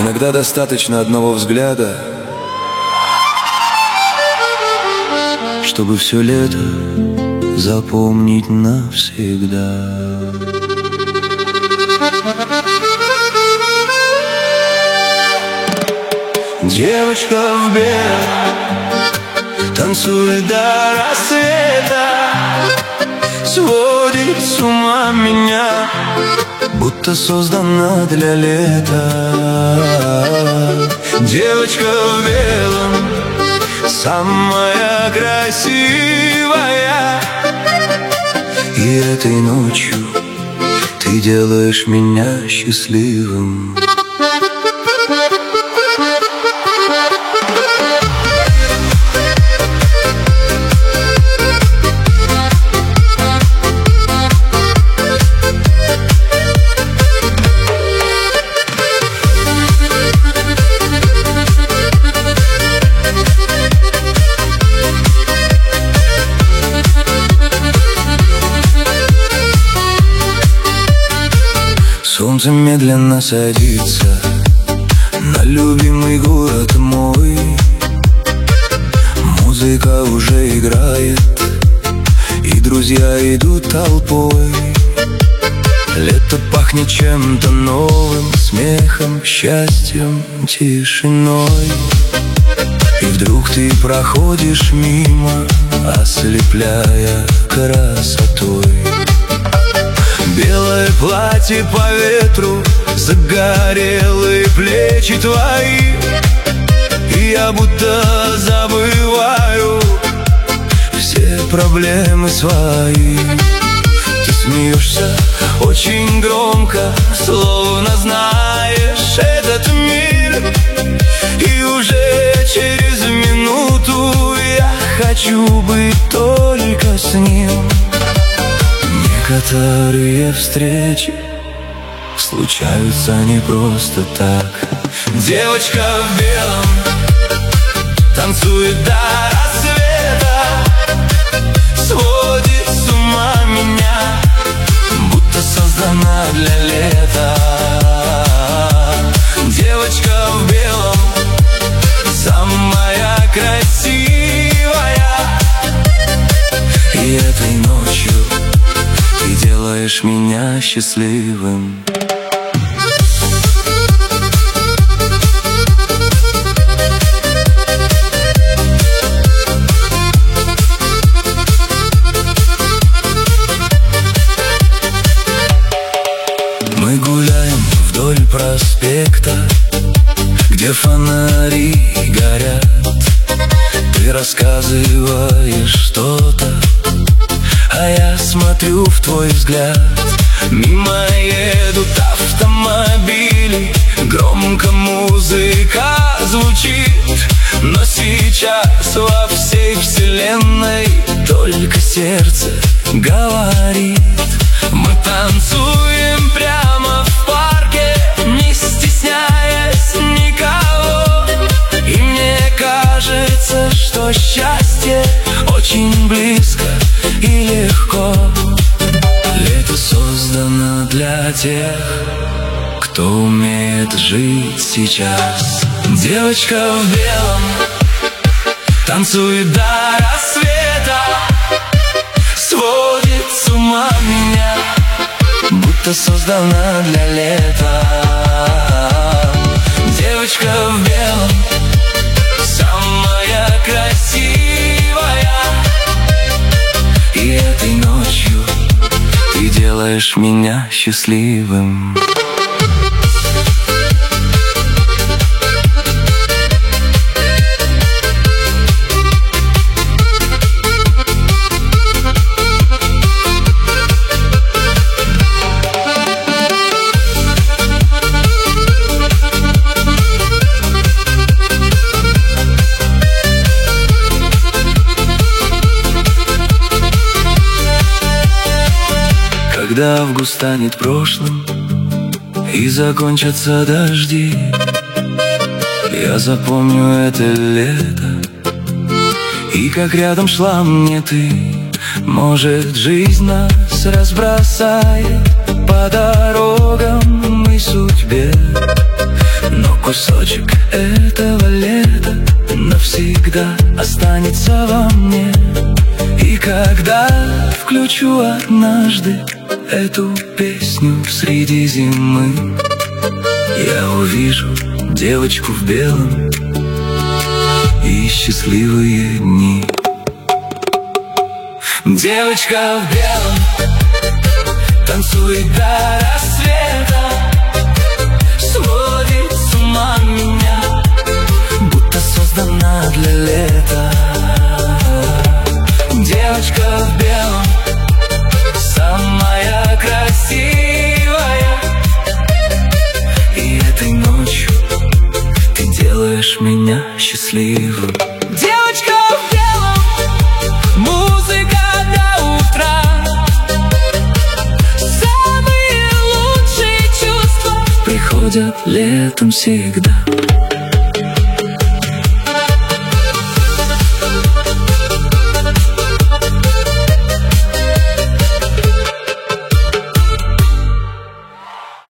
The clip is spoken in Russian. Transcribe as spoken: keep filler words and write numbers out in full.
Иногда достаточно одного взгляда, чтобы все лето запомнить навсегда. Девочка в белом танцует до рассвета, сводит с ума меня, будто создана для лета. Девочка в белом самая красивая, и этой ночью ты делаешь меня счастливым. Солнце медленно садится на любимый город мой. Музыка уже играет, и друзья идут толпой. Лето пахнет чем-то новым, смехом, счастьем, тишиной. И вдруг ты проходишь мимо, ослепляя красотой. Белое платье по ветру, загорелые плечи твои, и я будто забываю все проблемы свои. Ты смеешься очень громко, словно знаешь этот мир, и уже через минуту я хочу быть только с ним. Некоторые встречи случаются не просто так. Девочка в белом танцует до рассвета, сводит с ума меня, будто создана для лета. Девочка в белом самая красивая, и этой ночью ты делаешь меня счастливым. Мы гуляем вдоль проспекта, где фонари горят. Ты рассказываешь что-то, а я смотрю в твой взгляд. Мимо едут автомобили, громко музыка звучит, но сейчас во всей вселенной только сердце говорит. Мы танцуем прямо в парке, не стесняясь никого, и мне кажется, что счастье очень близко и легко. Лето создано для тех, кто умеет жить сейчас. Девочка в белом танцует до рассвета, сводит с ума меня, будто создана для лета. Девочка в белом самая красивая, и этой ночью ты делаешь меня счастливым. Когда август станет прошлым и закончатся дожди, я запомню это лето, и как рядом шла мне ты. Может, жизнь нас разбросает по дорогам и судьбе, но однажды эту песню среди зимы я увижу девочку в белом и счастливые дни. Девочка в белом танцует до рассвета, сводит с ума меня, будто создана для лета. Девочка в белом самая красивая, и этой ночью ты делаешь меня счастливым. Девочка в белом, музыка до утра, самые лучшие чувства приходят летом всегда.